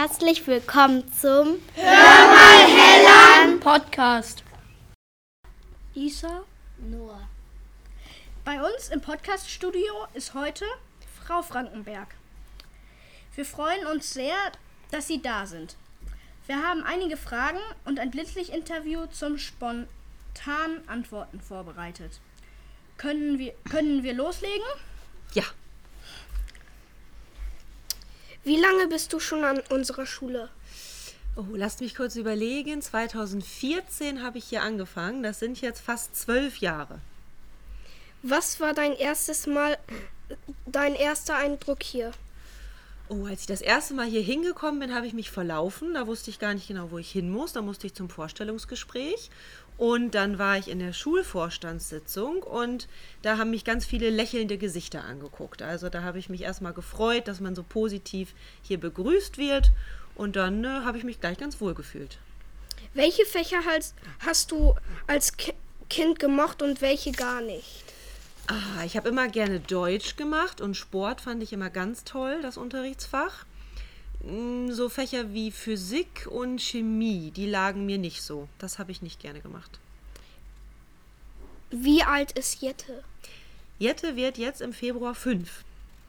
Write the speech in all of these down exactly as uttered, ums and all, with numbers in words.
herzlich willkommen zum Hör mal Hellan Podcast. Isa, Noah. Bei uns im Podcast-Studio ist heute Frau Frankenberg. Wir freuen uns sehr, dass Sie da sind. Wir haben einige Fragen und ein Blitzlicht-Interview zum spontanen Antworten vorbereitet. Können wir, können wir loslegen? Ja. wie lange bist du schon an unserer Schule? Oh, lasst mich kurz überlegen. zweitausendvierzehn habe ich hier angefangen. Das sind jetzt fast zwölf Jahre. Was war dein erstes Mal, dein erster Eindruck hier? Oh, als ich das erste Mal hier hingekommen bin, habe ich mich verlaufen. Da wusste ich gar nicht genau, wo ich hin muss. Da musste ich zum Vorstellungsgespräch. Und dann war ich in der Schulvorstandssitzung und da haben mich ganz viele lächelnde Gesichter angeguckt. Also da habe ich mich erstmal gefreut, dass man so positiv hier begrüßt wird. Und dann äh, habe ich mich gleich ganz wohl gefühlt. Welche Fächer hast, hast du als Ki- Kind gemocht und welche gar nicht? Ah, ich habe immer gerne Deutsch gemacht und Sport fand ich immer ganz toll, das Unterrichtsfach. So Fächer wie Physik und Chemie, die lagen mir nicht so. Das habe ich nicht gerne gemacht. Wie alt ist Jette? Jette wird jetzt im Februar fünf.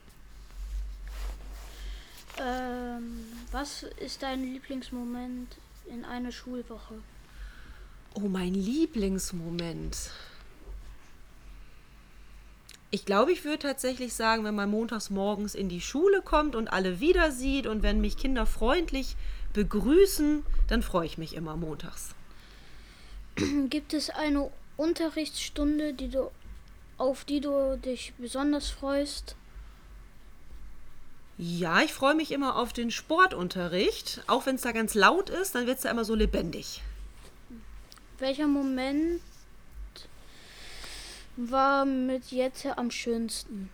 Ähm, was ist dein Lieblingsmoment in einer Schulwoche? Oh, mein Lieblingsmoment. Ich glaube, ich würde tatsächlich sagen, wenn man montags morgens in die Schule kommt und alle wieder sieht und wenn mich Kinder freundlich begrüßen, dann freue ich mich immer montags. Gibt es eine Unterrichtsstunde, die du, auf die du dich besonders freust? Ja, ich freue mich immer auf den Sportunterricht. Auch wenn es da ganz laut ist, dann wird es da immer so lebendig. Welcher Moment war mit Jette am schönsten?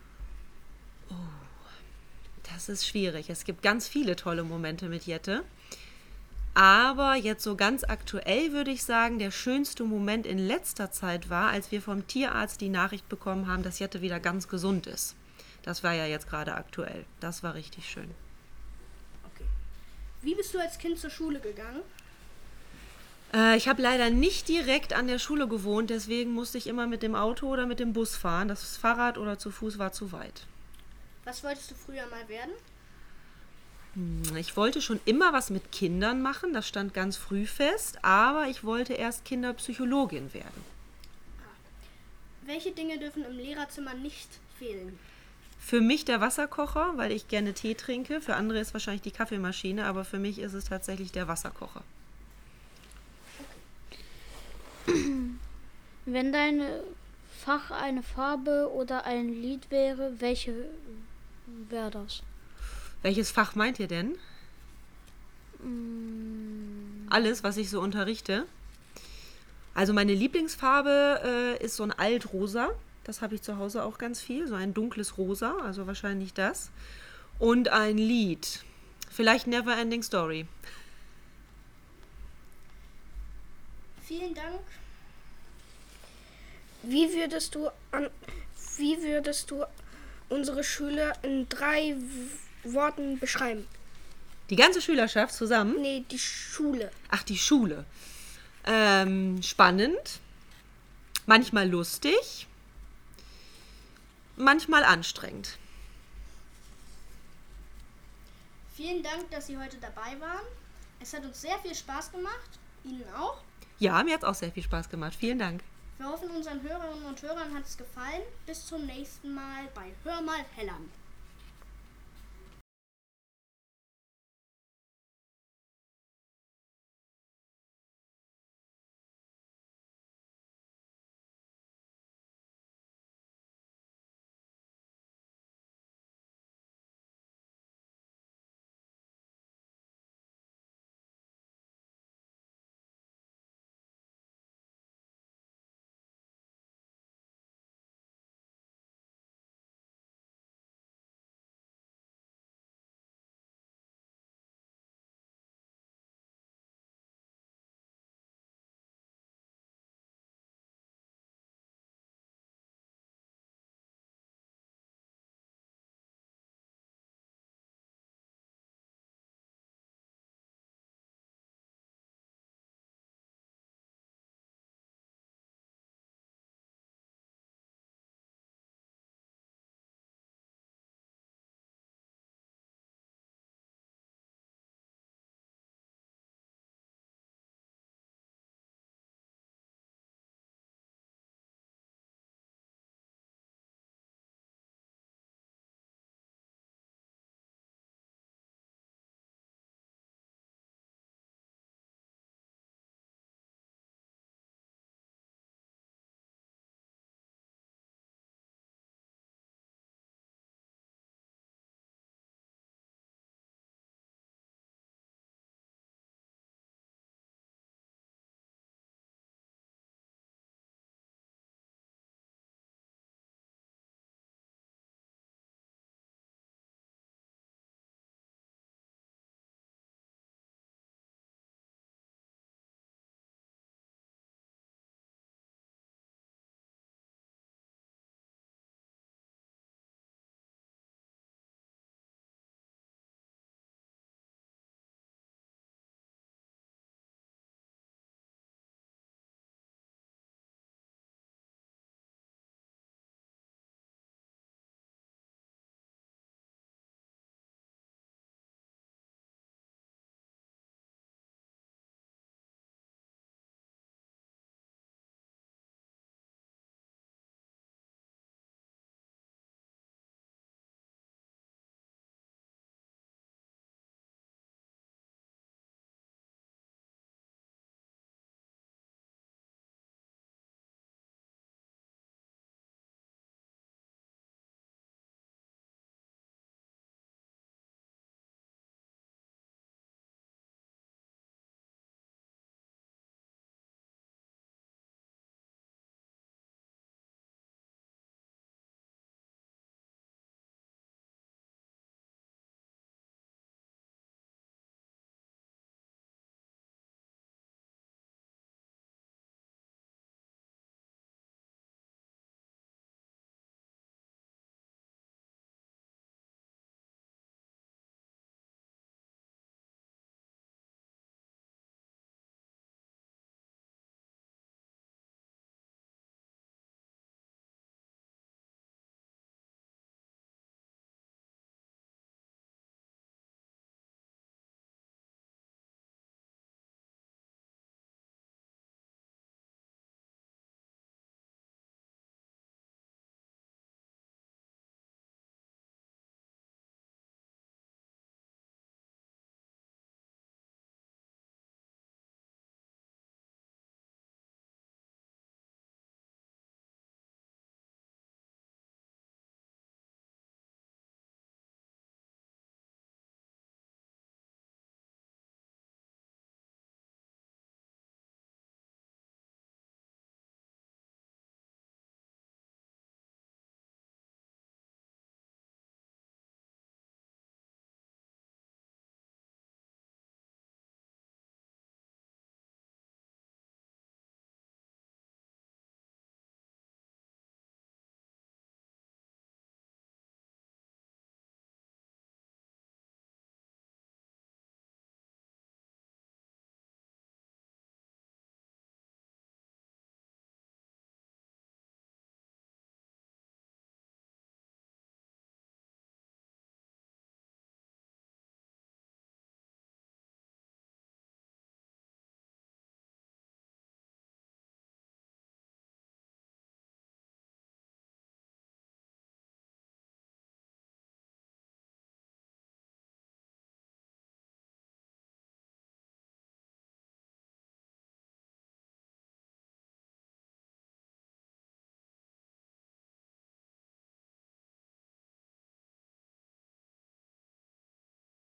Das ist schwierig. Es gibt ganz viele tolle Momente mit Jette. Aber jetzt so ganz aktuell würde ich sagen, der schönste Moment in letzter Zeit war, als wir vom Tierarzt die Nachricht bekommen haben, dass Jette wieder ganz gesund ist. Das war ja jetzt gerade aktuell. Das war richtig schön. Okay. Wie bist du als Kind zur Schule gegangen? Äh, ich habe leider nicht direkt an der Schule gewohnt, deswegen musste ich immer mit dem Auto oder mit dem Bus fahren. Das Fahrrad oder zu Fuß war zu weit. Was wolltest du früher mal werden? Ich wollte schon immer was mit Kindern machen, das stand ganz früh fest, aber ich wollte erst Kinderpsychologin werden. Welche Dinge dürfen im Lehrerzimmer nicht fehlen? Für mich der Wasserkocher, weil ich gerne Tee trinke. Für andere ist wahrscheinlich die Kaffeemaschine, aber für mich ist es tatsächlich der Wasserkocher. Wenn dein Fach eine Farbe oder ein Lied wäre, welche wäre das? Welches Fach meint ihr denn? Mm. Alles, was ich so unterrichte. Also meine Lieblingsfarbe äh, ist so ein Altrosa. Das habe ich zu Hause auch ganz viel. So ein dunkles Rosa, also wahrscheinlich das. Und ein Lied. Vielleicht Never Ending Story. Vielen Dank. Wie würdest du an, wie würdest du unsere Schule in drei w- Worten beschreiben? Die ganze Schülerschaft zusammen? Nee, die Schule. Ach, die Schule. Ähm, spannend. Manchmal lustig. Manchmal anstrengend. Vielen Dank, dass Sie heute dabei waren. Es hat uns sehr viel Spaß gemacht. Ihnen auch. Ja, mir hat es auch sehr viel Spaß gemacht. Vielen Dank. Wir hoffen, unseren Hörerinnen und Hörern hat es gefallen. Bis zum nächsten Mal bei Hör mal Hellan.